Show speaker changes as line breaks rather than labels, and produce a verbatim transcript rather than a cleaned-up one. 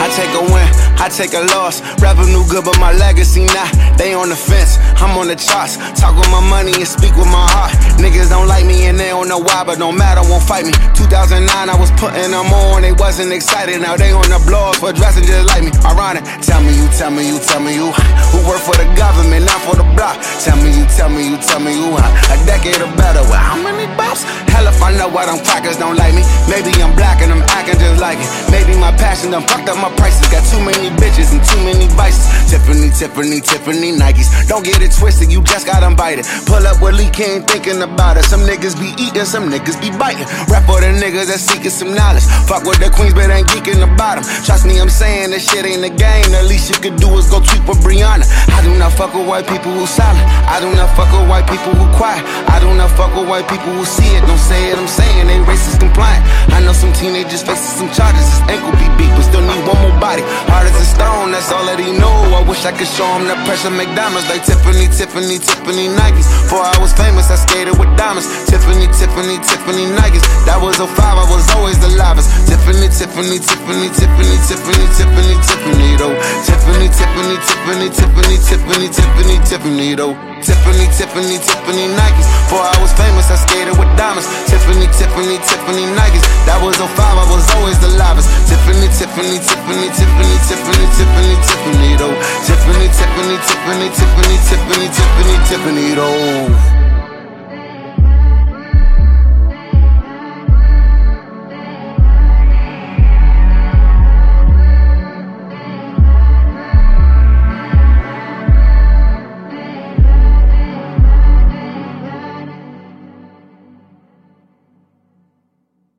take a win, I take a loss. Revenue good, but my legacy not. They on the fence, I'm on the charts. Talk with my money and speak with my heart. Niggas don't like me and they don't know why, but no matter, won't fight me. two thousand nine, I was putting them on, they wasn't excited. Now they on the blogs for dressing just like me. Ironic. Tell me you, tell me you, tell me you who work for the government, not for the block. Tell me you, tell me you, tell me you a decade or better. With how many bops? Hell if I know why them crackers don't like me. Maybe I'm black and I'm acting just like it. Maybe my passion done fucked up my prices. Got too many bitches and too many vices. Tiffany, Tiffany, Tiffany Nikes. Don't get it twisted, you just got invited. Pull up with Lee King thinking about it. Some niggas be eating, some niggas be biting. Rap for the niggas that seeking some knowledge. Fuck with the queens but ain't geeking about them. Trust me, I'm saying this shit ain't a game. The least you could do is go tweet with Brianna. I do not fuck with white people who silent. I do not fuck with white people who quiet. I do not fuck with white people who see it. Don't say it, I'm saying they racist compliant. I know some teenagers facing some charges. His ankle be beat, but still need one more body. Hard as a stone, that's all that he know. I wish I could show him that pressure make diamonds. Like Tiffany, Tiffany, Tiffany Nikes. Before I was famous, I skated with diamonds. Tiffany, Tiffany, Tiffany Nikes. That was oh five, I was always the livest. Tiffany, Tiffany, Tiffany, Tiffany, Tiffany, Tiffany, Tiffany, though. Tiffany, Tiffany, Tiffany, Tiffany, Tiffany, Tiffany, Tiffany, though. Tiffany, Tiffany, Tiffany Nikes. Before I was famous, I skated with diamonds. Tiffany, Tiffany, Tiffany Nikes. That was oh five, I was always the livest. Tiffany, Tiffany, Tiffany, Tiffany, Tiffany, Tiffany, Tiffany, though. Tiffany, Tiffany, Tiffany, Tiffany, Tiffany, Tiffany, Tiffany, though.